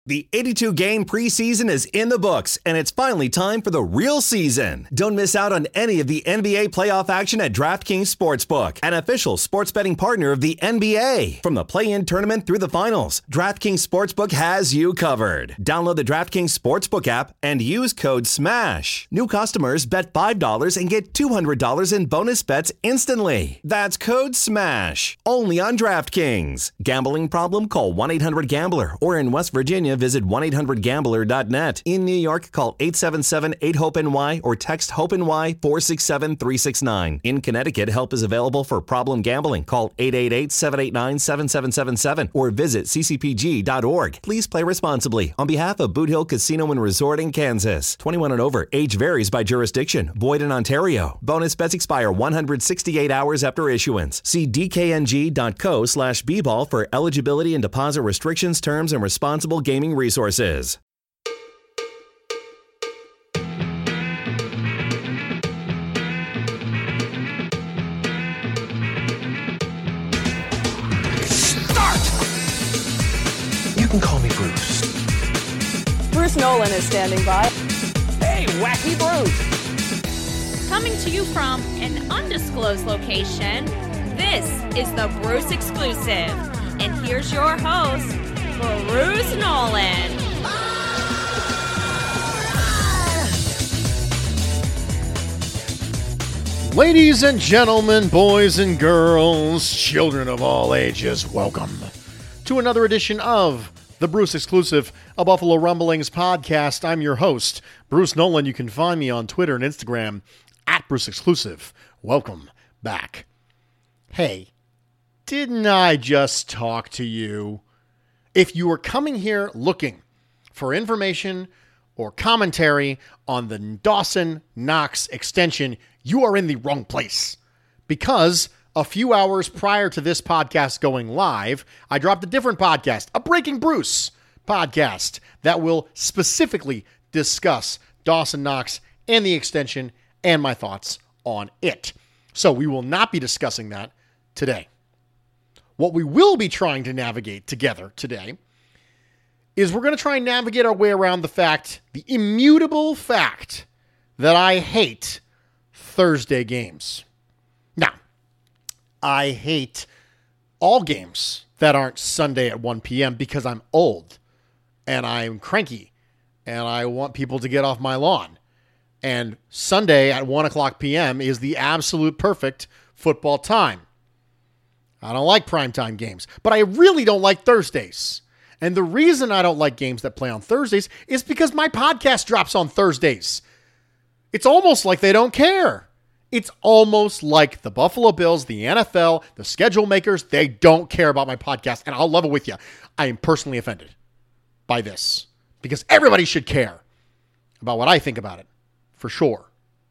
The 82-game preseason is in the books, and it's finally time for the real season. Don't miss out on any of the NBA playoff action at DraftKings Sportsbook, an official sports betting partner of the NBA. From the play-in tournament through the finals, DraftKings Sportsbook has you covered. Download the DraftKings Sportsbook app and use code SMASH. New customers bet $5 and get $200 in bonus bets instantly. That's code SMASH. Only on DraftKings. Gambling problem? Call 1-800-GAMBLER. Or in West Virginia, visit 1-800-GAMBLER.net. In New York, call 877-8-HOPE-NY or text HOPE-NY 467-369. In Connecticut, help is available for problem gambling. Call 888-789-7777 or visit ccpg.org. Please play responsibly. On behalf of Boot Hill Casino and Resort in Kansas. 21 and over. Age varies by jurisdiction. Void in Ontario. Bonus bets expire 168 hours after issuance. See dkng.co/bball for eligibility and deposit restrictions, terms, and responsible gaming resources. Start! You can call me Bruce. Bruce Nolan is standing by. Hey, Wacky Bruce! Coming to you from an undisclosed location, this is the Bruce Exclusive. And here's your host, Bruce Nolan. Ladies and gentlemen, boys and girls, children of all ages, welcome to another edition of the Bruce Exclusive, a Buffalo Rumblings podcast. I'm your host, Bruce Nolan. You can find me on Twitter and Instagram at Bruce Exclusive. Welcome back. Hey, didn't I just talk to you? If you are coming here looking for information or commentary on the Dawson Knox extension, you are in the wrong place. Because a few hours prior to this podcast going live, I dropped a different podcast, a Breaking Bruce podcast, that will specifically discuss Dawson Knox and the extension and my thoughts on it. So we will not be discussing that today. What we will be trying to navigate together today is we're going to try and navigate our way around the immutable fact that I hate Thursday games. Now, I hate all games that aren't Sunday at 1 p.m. because I'm old and I'm cranky and I want people to get off my lawn. And Sunday at 1 o'clock p.m. is the absolute perfect football time. I don't like primetime games, but I really don't like Thursdays. And the reason I don't like games that play on Thursdays is because my podcast drops on Thursdays. It's almost like they don't care. It's almost like the Buffalo Bills, the NFL, the schedule makers, they don't care about my podcast. And I'll level with you. I am personally offended by this because everybody should care about what I think about it, for sure.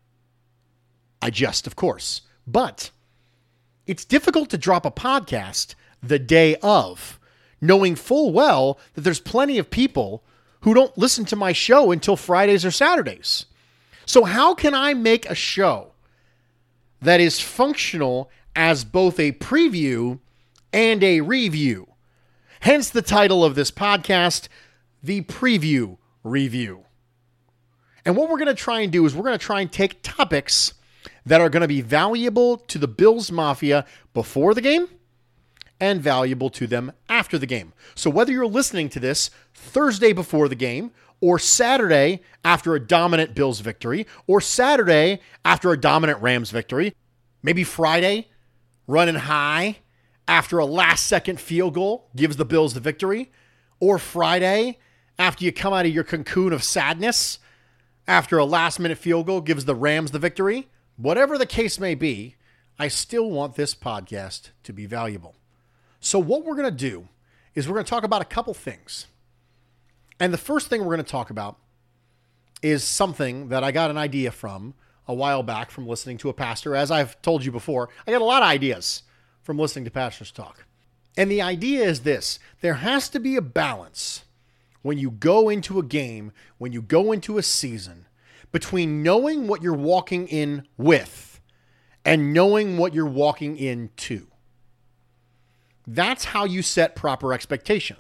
I jest, of course. But it's difficult to drop a podcast the day of, knowing full well that there's plenty of people who don't listen to my show until Fridays or Saturdays. So how can I make a show that is functional as both a preview and a review? Hence the title of this podcast, The Preview Review. And what we're going to try and do is we're going to try and take topics that are going to be valuable to the Bills Mafia before the game and valuable to them after the game. So whether you're listening to this Thursday before the game or Saturday after a dominant Bills victory or Saturday after a dominant Rams victory, maybe Friday running high after a last-second field goal gives the Bills the victory, or Friday after you come out of your cocoon of sadness after a last-minute field goal gives the Rams the victory. Whatever the case may be, I still want this podcast to be valuable. So what we're going to do is we're going to talk about a couple things. And the first thing we're going to talk about is something that I got an idea from a while back from listening to a pastor. As I've told you before, I got a lot of ideas from listening to pastors talk. And the idea is this: there has to be a balance when you go into a game, when you go into a season, between knowing what you're walking in with and knowing what you're walking into. That's how you set proper expectations.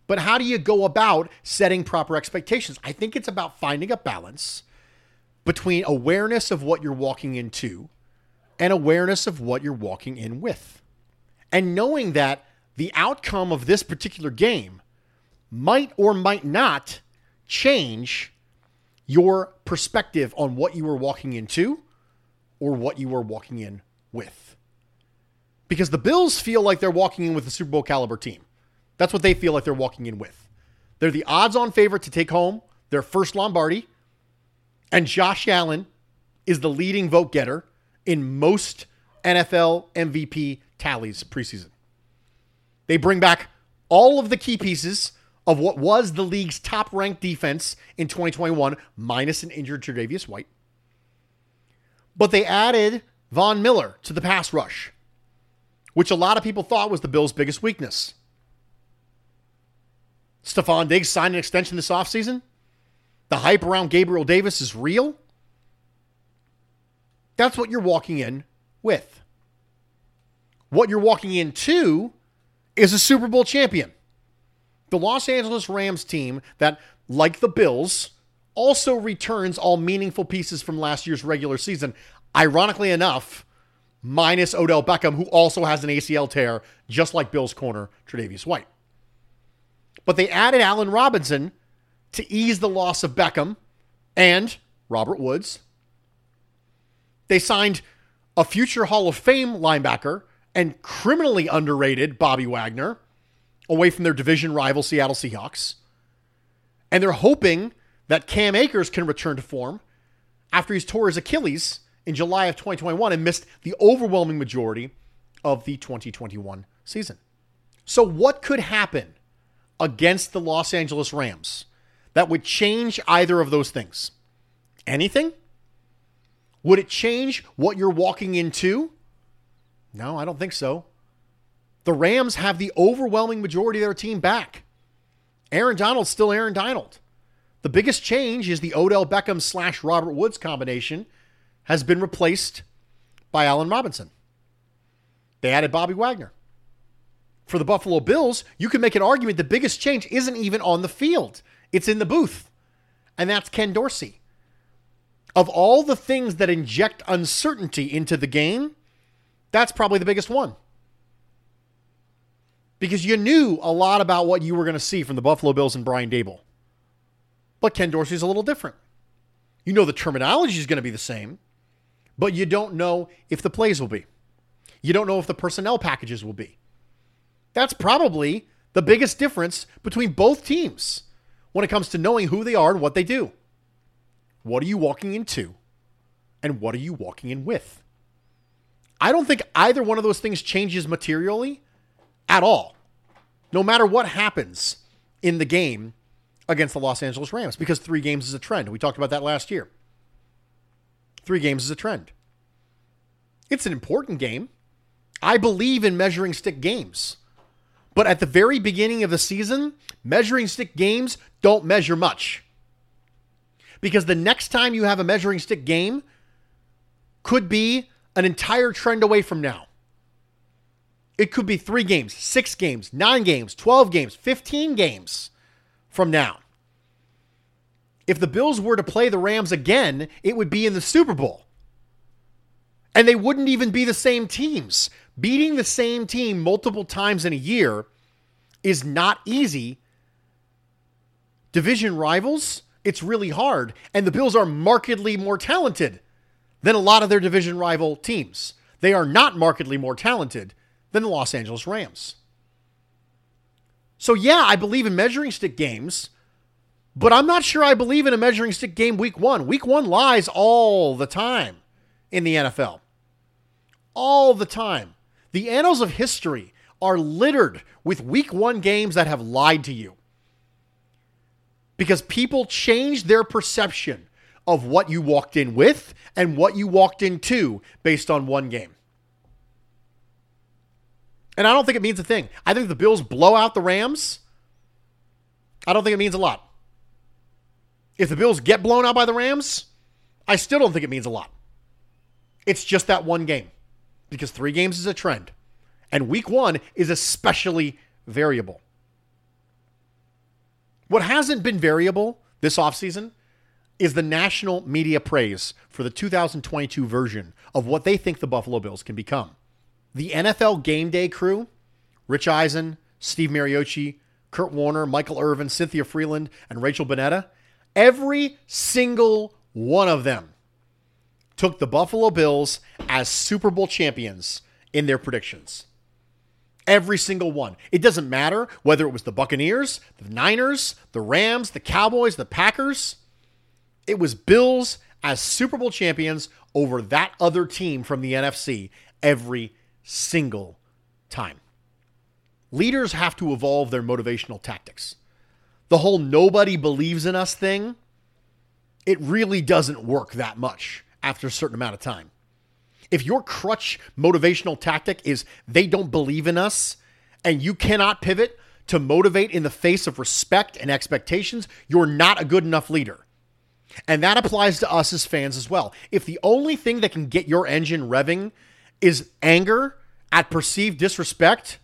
But how do you go about setting proper expectations? I think it's about finding a balance between awareness of what you're walking into and awareness of what you're walking in with. And knowing that the outcome of this particular game might or might not change your perspective on what you were walking into or what you were walking in with. Because the Bills feel like they're walking in with a Super Bowl caliber team. That's what they feel like they're walking in with. They're the odds-on favorite to take home their first Lombardi, and Josh Allen is the leading vote getter in most NFL MVP tallies preseason. They bring back all of the key pieces of what was the league's top-ranked defense in 2021, minus an injured Tre'Davious White. But they added Von Miller to the pass rush, which a lot of people thought was the Bills' biggest weakness. Stephon Diggs signed an extension this offseason. The hype around Gabriel Davis is real. That's what you're walking in with. What you're walking into is a Super Bowl champion. The Los Angeles Rams team that, like the Bills, also returns all meaningful pieces from last year's regular season. Ironically enough, minus Odell Beckham, who also has an ACL tear, just like Bills corner Tre'Davious White. But they added Allen Robinson to ease the loss of Beckham and Robert Woods. They signed a future Hall of Fame linebacker and criminally underrated Bobby Wagner away from their division rival Seattle Seahawks. And they're hoping that Cam Akers can return to form after he's tore his Achilles in July of 2021 and missed the overwhelming majority of the 2021 season. So what could happen against the Los Angeles Rams that would change either of those things? Anything? Would it change what you're walking into? No, I don't think so. The Rams have the overwhelming majority of their team back. Aaron Donald's still Aaron Donald. The biggest change is the Odell Beckham / Robert Woods combination has been replaced by Allen Robinson. They added Bobby Wagner. For the Buffalo Bills, you can make an argument the biggest change isn't even on the field. It's in the booth. And that's Ken Dorsey. Of all the things that inject uncertainty into the game, that's probably the biggest one. Because you knew a lot about what you were going to see from the Buffalo Bills and Brian Daboll. But Ken Dorsey's a little different. You know the terminology is going to be the same, but you don't know if the plays will be. You don't know if the personnel packages will be. That's probably the biggest difference between both teams when it comes to knowing who they are and what they do. What are you walking into? And what are you walking in with? I don't think either one of those things changes materially at all, no matter what happens in the game against the Los Angeles Rams, because 3 games is a trend. We talked about that last year. 3 games is a trend. It's an important game. I believe in measuring stick games. But at the very beginning of the season, measuring stick games don't measure much. Because the next time you have a measuring stick game could be an entire trend away from now. It could be 3 games, 6 games, 9 games, 12 games, 15 games from now. If the Bills were to play the Rams again, it would be in the Super Bowl. And they wouldn't even be the same teams. Beating the same team multiple times in a year is not easy. Division rivals, it's really hard. And the Bills are markedly more talented than a lot of their division rival teams. They are not markedly more talented than the Los Angeles Rams. So yeah, I believe in measuring stick games, but I'm not sure I believe in a measuring stick game week 1. Week 1 lies all the time in the NFL. All the time. The annals of history are littered with week 1 games that have lied to you. Because people change their perception of what you walked in with and what you walked into based on one game. And I don't think it means a thing. I think the Bills blow out the Rams. I don't think it means a lot. If the Bills get blown out by the Rams, I still don't think it means a lot. It's just that one game. Because 3 games is a trend. And week 1 is especially variable. What hasn't been variable this offseason is the national media praise for the 2022 version of what they think the Buffalo Bills can become. The NFL Game Day crew, Rich Eisen, Steve Mariucci, Kurt Warner, Michael Irvin, Cynthia Freeland, and Rachel Bonnetta, every single one of them took the Buffalo Bills as Super Bowl champions in their predictions. Every single one. It doesn't matter whether it was the Buccaneers, the Niners, the Rams, the Cowboys, the Packers. It was Bills as Super Bowl champions over that other team from the NFC every single time. Leaders have to evolve their motivational tactics. The whole nobody believes in us thing, it really doesn't work that much after a certain amount of time. If your crutch motivational tactic is they don't believe in us and you cannot pivot to motivate in the face of respect and expectations, you're not a good enough leader. And that applies to us as fans as well. If the only thing that can get your engine revving is anger at perceived disrespect,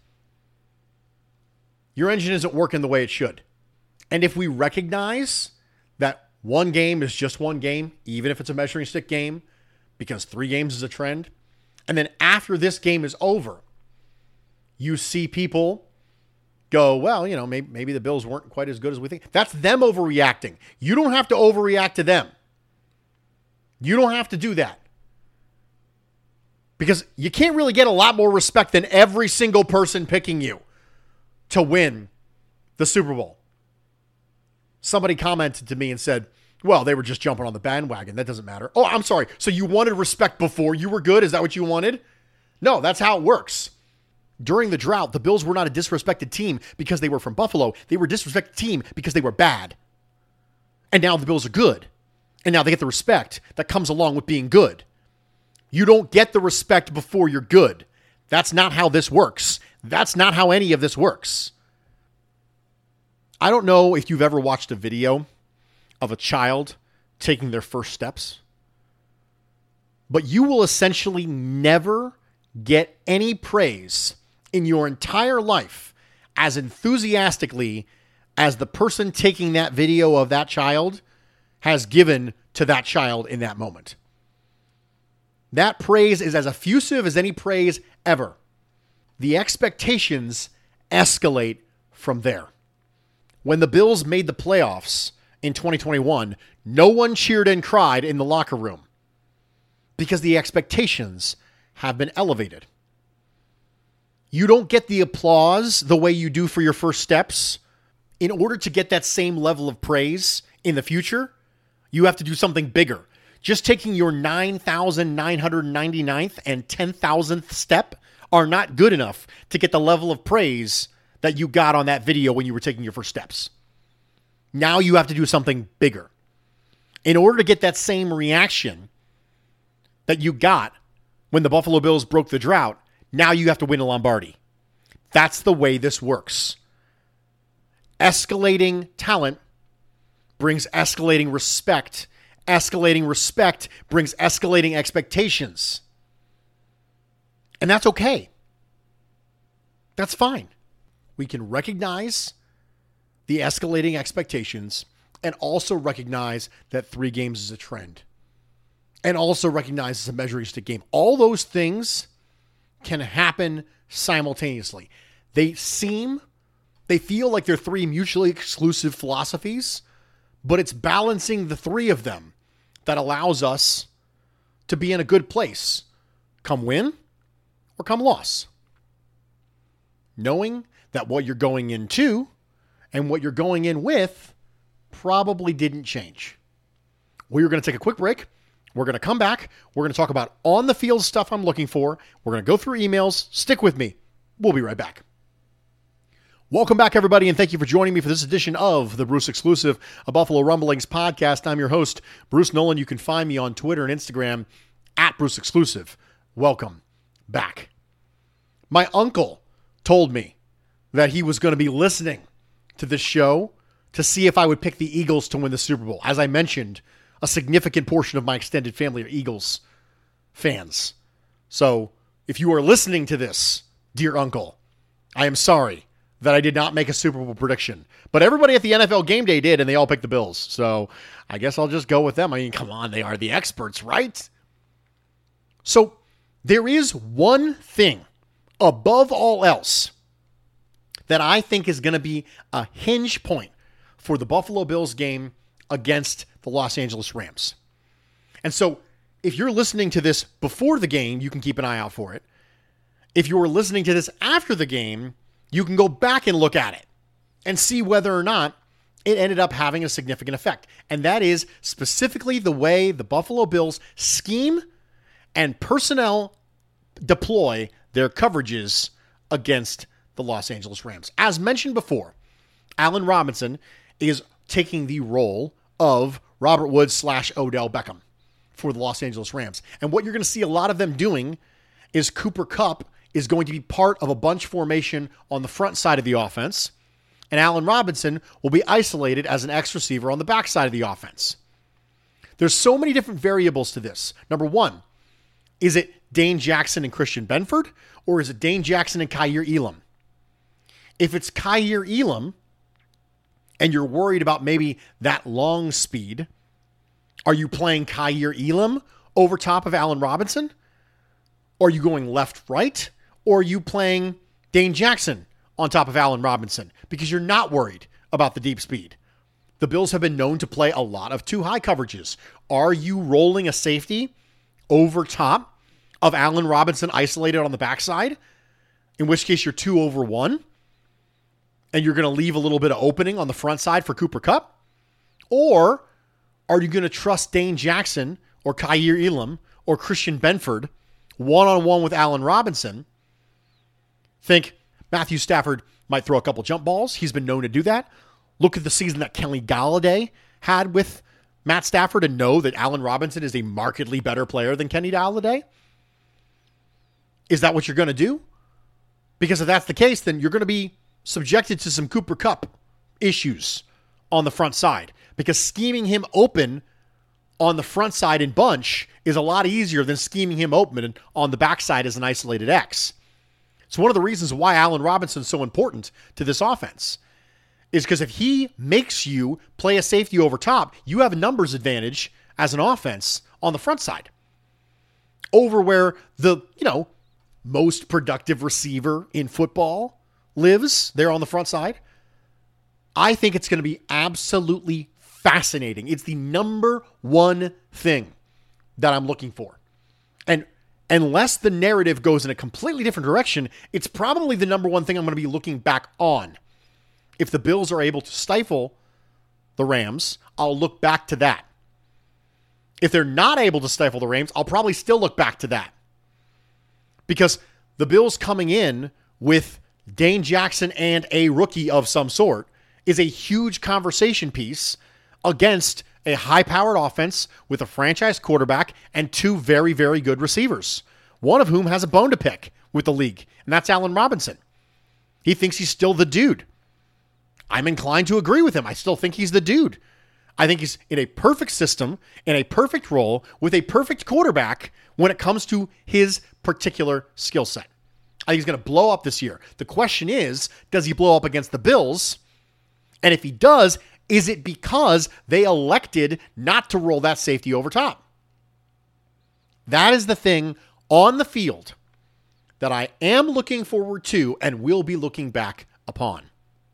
your engine isn't working the way it should. And if we recognize that one game is just one game, even if it's a measuring stick game, because 3 games is a trend, and then after this game is over, you see people go, well, maybe the Bills weren't quite as good as we think. That's them overreacting. You don't have to overreact to them. You don't have to do that. Because you can't really get a lot more respect than every single person picking you to win the Super Bowl. Somebody commented to me and said, well, they were just jumping on the bandwagon. That doesn't matter. Oh, I'm sorry. So you wanted respect before you were good? Is that what you wanted? No, that's how it works. During the drought, the Bills were not a disrespected team because they were from Buffalo. They were a disrespected team because they were bad. And now the Bills are good. And now they get the respect that comes along with being good. You don't get the respect before you're good. That's not how this works. That's not how any of this works. I don't know if you've ever watched a video of a child taking their first steps, but you will essentially never get any praise in your entire life as enthusiastically as the person taking that video of that child has given to that child in that moment. That praise is as effusive as any praise ever. The expectations escalate from there. When the Bills made the playoffs in 2021, no one cheered and cried in the locker room because the expectations have been elevated. You don't get the applause the way you do for your first steps. In order to get that same level of praise in the future, you have to do something bigger. Just taking your 9,999th and 10,000th step are not good enough to get the level of praise that you got on that video when you were taking your first steps. Now you have to do something bigger. In order to get that same reaction that you got when the Buffalo Bills broke the drought, now you have to win a Lombardi. That's the way this works. Escalating talent brings escalating respect. Escalating respect brings escalating expectations. And that's okay. That's fine. We can recognize the escalating expectations and also recognize that 3 games is a trend. And also recognize it's a measuring stick game. All those things can happen simultaneously. They feel like they're 3 mutually exclusive philosophies, but it's balancing the 3 of them that allows us to be in a good place, come win or come loss. Knowing that what you're going into and what you're going in with probably didn't change. We're going to take a quick break. We're going to come back. We're going to talk about on-the-field stuff I'm looking for. We're going to go through emails. Stick with me. We'll be right back. Welcome back, everybody, and thank you for joining me for this edition of the Bruce Exclusive, a Buffalo Rumblings podcast. I'm your host, Bruce Nolan. You can find me on Twitter and Instagram at Bruce Exclusive. Welcome back. My uncle told me that he was going to be listening to this show to see if I would pick the Eagles to win the Super Bowl. As I mentioned, a significant portion of my extended family are Eagles fans. So if you are listening to this, dear uncle, I am sorry that I did not make a Super Bowl prediction. But everybody at the NFL Game Day did, and they all picked the Bills. So I guess I'll just go with them. I mean, come on, they are the experts, right? So there is one thing above all else that I think is going to be a hinge point for the Buffalo Bills game against the Los Angeles Rams. And so if you're listening to this before the game, you can keep an eye out for it. If you were listening to this after the game, you can go back and look at it and see whether or not it ended up having a significant effect. And that is specifically the way the Buffalo Bills scheme and personnel deploy their coverages against the Los Angeles Rams. As mentioned before, Allen Robinson is taking the role of Robert Woods / Odell Beckham for the Los Angeles Rams. And what you're going to see a lot of them doing is Cooper Kupp is going to be part of a bunch formation on the front side of the offense, and Allen Robinson will be isolated as an X receiver on the back side of the offense. There's so many different variables to this. Number one, is it Dane Jackson and Christian Benford, or is it Dane Jackson and Kaiir Elam? If it's Kaiir Elam, and you're worried about maybe that long speed, are you playing Kaiir Elam over top of Allen Robinson? Or are you going left-right? Or are you playing Dane Jackson on top of Allen Robinson? Because you're not worried about the deep speed. The Bills have been known to play a lot of two high coverages. Are you rolling a safety over top of Allen Robinson isolated on the backside? In which case you're 2 over 1. And you're going to leave a little bit of opening on the front side for Cooper Kupp? Or are you going to trust Dane Jackson or Kaiir Elam or Christian Benford one-on-one with Allen Robinson? Think Matthew Stafford might throw a couple jump balls. He's been known to do that. Look at the season that Kenny Golladay had with Matt Stafford and know that Allen Robinson is a markedly better player than Kenny Golladay. Is that what you're going to do? Because if that's the case, then you're going to be subjected to some Cooper Kupp issues on the front side, because scheming him open on the front side in bunch is a lot easier than scheming him open on the backside as an isolated X. So one of the reasons why Allen Robinson is so important to this offense is because if he makes you play a safety over top, you have a numbers advantage as an offense on the front side over where the, most productive receiver in football lives there on the front side. I think it's going to be absolutely fascinating. It's the number one thing that I'm looking for. And unless the narrative goes in a completely different direction, it's probably the number one thing I'm going to be looking back on. If the Bills are able to stifle the Rams, I'll look back to that. If they're not able to stifle the Rams, I'll probably still look back to that. Because the Bills coming in with Dane Jackson and a rookie of some sort is a huge conversation piece against a high-powered offense with a franchise quarterback and 2 very, very good receivers, one of whom has a bone to pick with the league, and that's Allen Robinson. He thinks he's still the dude. I'm inclined to agree with him. I still think he's the dude. I think he's in a perfect system, in a perfect role, with a perfect quarterback when it comes to his particular skill set. I think he's going to blow up this year. The question is, does he blow up against the Bills? And if he does, is it because they elected not to roll that safety over top? That is the thing on the field that I am looking forward to and will be looking back upon.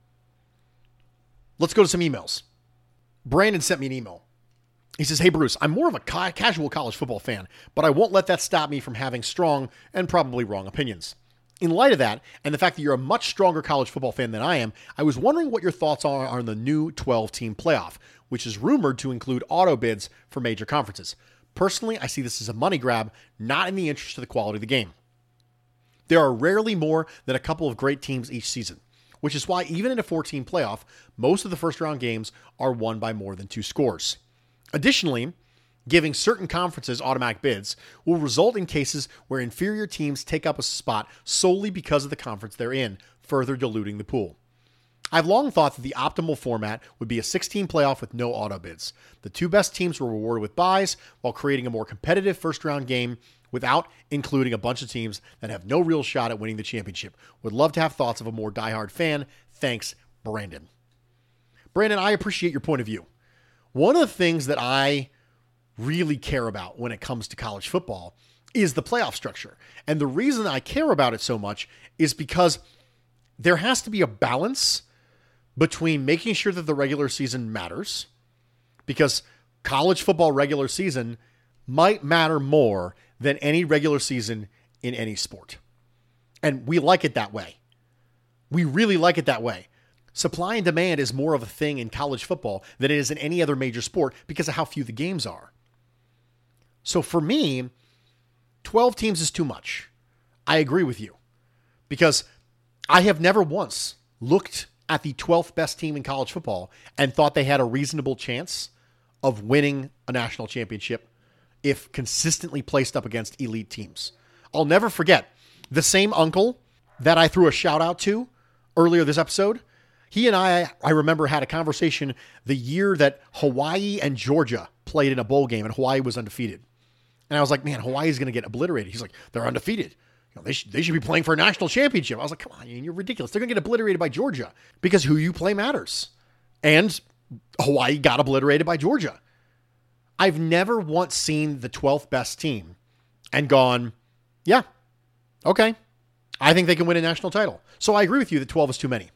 Let's go to some emails. Brandon sent me an email. He says, "Hey Bruce, I'm more of a casual college football fan, but I won't let that stop me from having strong and probably wrong opinions. In light of that, and the fact that you're a much stronger college football fan than I am, I was wondering what your thoughts are on the new 12-team playoff, which is rumored to include auto bids for major conferences. Personally, I see this as a money grab, not in the interest of the quality of the game. There are rarely more than a couple of great teams each season, which is why even in a 4-team playoff, most of the first-round games are won by more than 2 scores. Additionally, giving certain conferences automatic bids will result in cases where inferior teams take up a spot solely because of the conference they're in, further diluting the pool. I've long thought that the optimal format would be a 16 playoff with no auto bids. The 2 best teams were rewarded with buys while creating a more competitive first-round game without including a bunch of teams that have no real shot at winning the championship. Would love to have thoughts of a more diehard fan. Thanks, Brandon. Brandon, I appreciate your point of view. One of the things that I really care about when it comes to college football is the playoff structure. And the reason I care about it so much is because there has to be a balance between making sure that the regular season matters, because college football regular season might matter more than any regular season in any sport. And we like it that way. We really like it that way. Supply and demand is more of a thing in college football than it is in any other major sport because of how few the games are. So for me, 12 teams is too much. I agree with you, because I have never once looked at the 12th best team in college football and thought they had a reasonable chance of winning a national championship if consistently placed up against elite teams. I'll never forget the same uncle that I threw a shout out to earlier this episode. He and I remember, had a conversation the year that Hawaii and Georgia played in a bowl game and Hawaii was undefeated. And I was like, man, Hawaii's going to get obliterated. He's like, they're undefeated. You know, they should be playing for a national championship. I was like, come on, you're ridiculous. They're going to get obliterated by Georgia, because who you play matters. And Hawaii got obliterated by Georgia. I've never once seen the 12th best team and gone, yeah, okay, I think they can win a national title. So I agree with you that 12 is too many.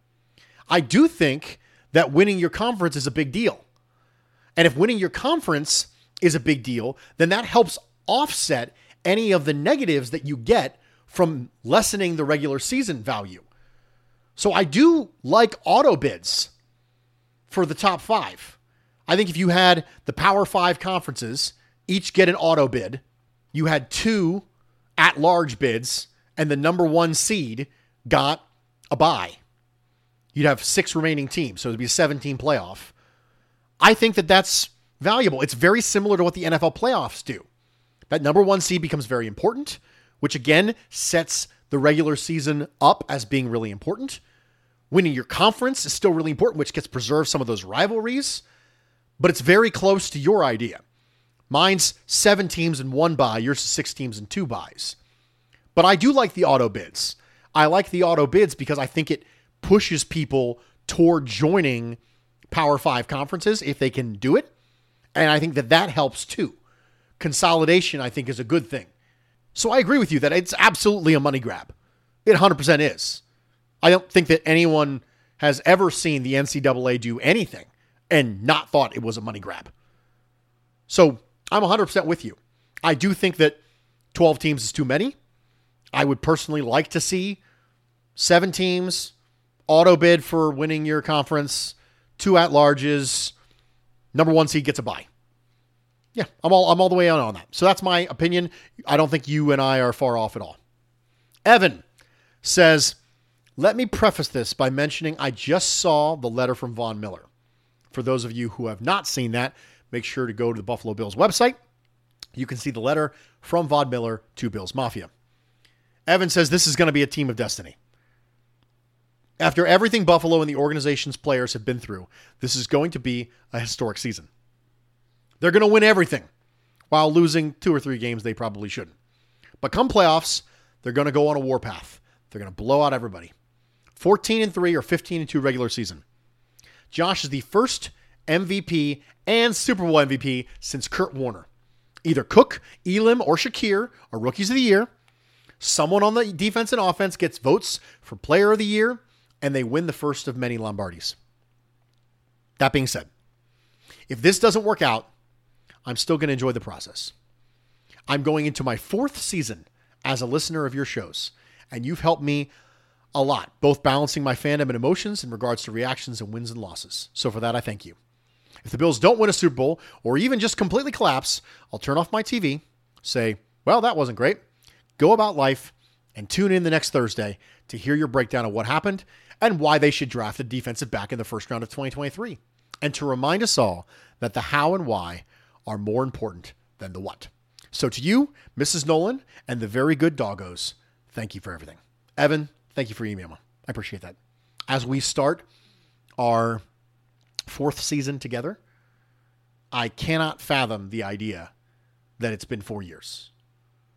I do think that winning your conference is a big deal. And if winning your conference is a big deal, then that helps offset any of the negatives that you get from lessening the regular season value. So I do like auto bids for the top 5. I think if you had the Power 5 conferences each get an auto bid, you had 2 at-large bids, and the number 1 seed got a bye. You'd have 6 remaining teams, so it'd be a 7-team playoff. I think that that's valuable. It's very similar to what the NFL playoffs do. That number 1 seed becomes very important, which again sets the regular season up as being really important. Winning your conference is still really important, which gets preserved some of those rivalries, but it's very close to your idea. Mine's 7 teams and 1 bye, yours is 6 teams and 2 byes. But I do like the auto bids. I like the auto bids because I think it pushes people toward joining Power 5 conferences if they can do it. And I think that helps too. Consolidation, I think, is a good thing. So I agree with you that it's absolutely a money grab. It 100% is. I don't think that anyone has ever seen the NCAA do anything and not thought it was a money grab. So I'm 100% with you. I do think that 12 teams is too many. I would personally like to see 7 teams, auto bid for winning your conference, 2 at-larges, number 1 seed gets a bye. Yeah, I'm all the way on that. So that's my opinion. I don't think you and I are far off at all. Evan says, let me preface this by mentioning I just saw the letter from Von Miller. For those of you who have not seen that, make sure to go to the Buffalo Bills website. You can see the letter from Von Miller to Bills Mafia. Evan says this is going to be a team of destiny. After everything Buffalo and the organization's players have been through, this is going to be a historic season. They're going to win everything while losing 2 or 3 games they probably shouldn't. But come playoffs, they're going to go on a warpath. They're going to blow out everybody. 14-3 or 15-2 regular season. Josh is the first MVP and Super Bowl MVP since Kurt Warner. Either Cook, Elam, or Shakir are rookies of the year. Someone on the defense and offense gets votes for player of the year, and they win the first of many Lombardis. That being said, if this doesn't work out, I'm still going to enjoy the process. I'm going into my 4th season as a listener of your shows, and you've helped me a lot, both balancing my fandom and emotions in regards to reactions and wins and losses. So for that, I thank you. If the Bills don't win a Super Bowl or even just completely collapse, I'll turn off my TV, say, well, that wasn't great, go about life, and tune in the next Thursday to hear your breakdown of what happened and why they should draft a defensive back in the first round of 2023. And to remind us all that the how and why are more important than the what. So to you, Mrs. Nolan, and the very good doggos, thank you for everything. Evan, thank you for your email. I appreciate that. As we start our 4th season together, I cannot fathom the idea that it's been 4 years.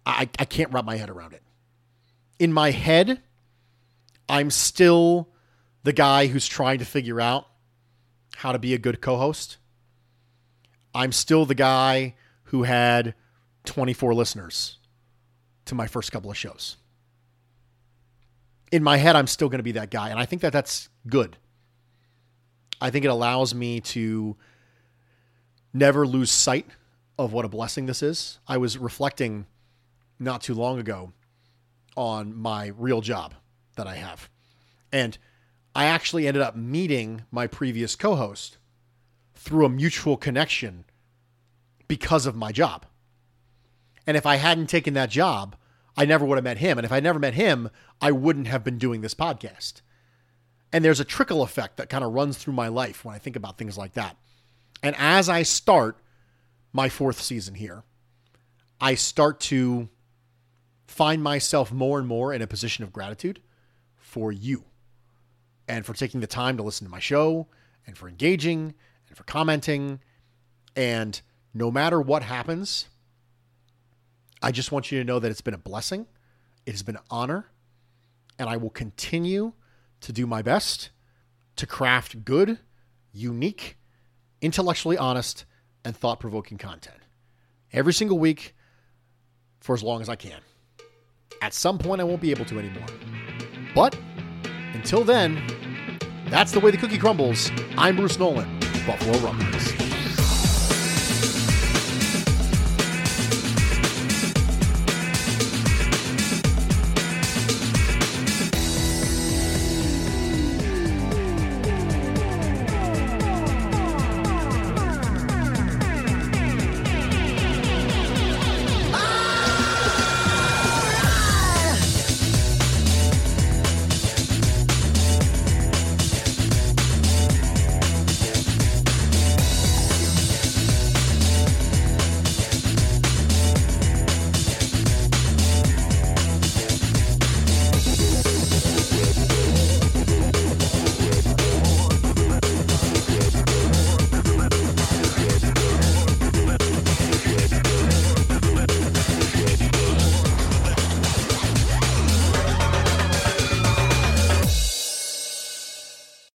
I can't wrap my head around it. In my head, I'm still the guy who's trying to figure out how to be a good co-host. I'm still the guy who had 24 listeners to my first couple of shows. In my head, I'm still going to be that guy. And I think that that's good. I think it allows me to never lose sight of what a blessing this is. I was reflecting not too long ago on my real job that I have. And I actually ended up meeting my previous co-host through a mutual connection because of my job. And if I hadn't taken that job, I never would have met him. And if I never met him, I wouldn't have been doing this podcast. And there's a trickle effect that kind of runs through my life when I think about things like that. And as I start my 4th season here, I start to find myself more and more in a position of gratitude for you and for taking the time to listen to my show and for engaging and for commenting. And no matter what happens, I just want you to know that it's been a blessing. It has been an honor. And I will continue to do my best to craft good, unique, intellectually honest, and thought-provoking content every single week for as long as I can. At some point, I won't be able to anymore. But until then, that's the way the cookie crumbles. I'm Bruce Nolan, Buffalo Rumblings.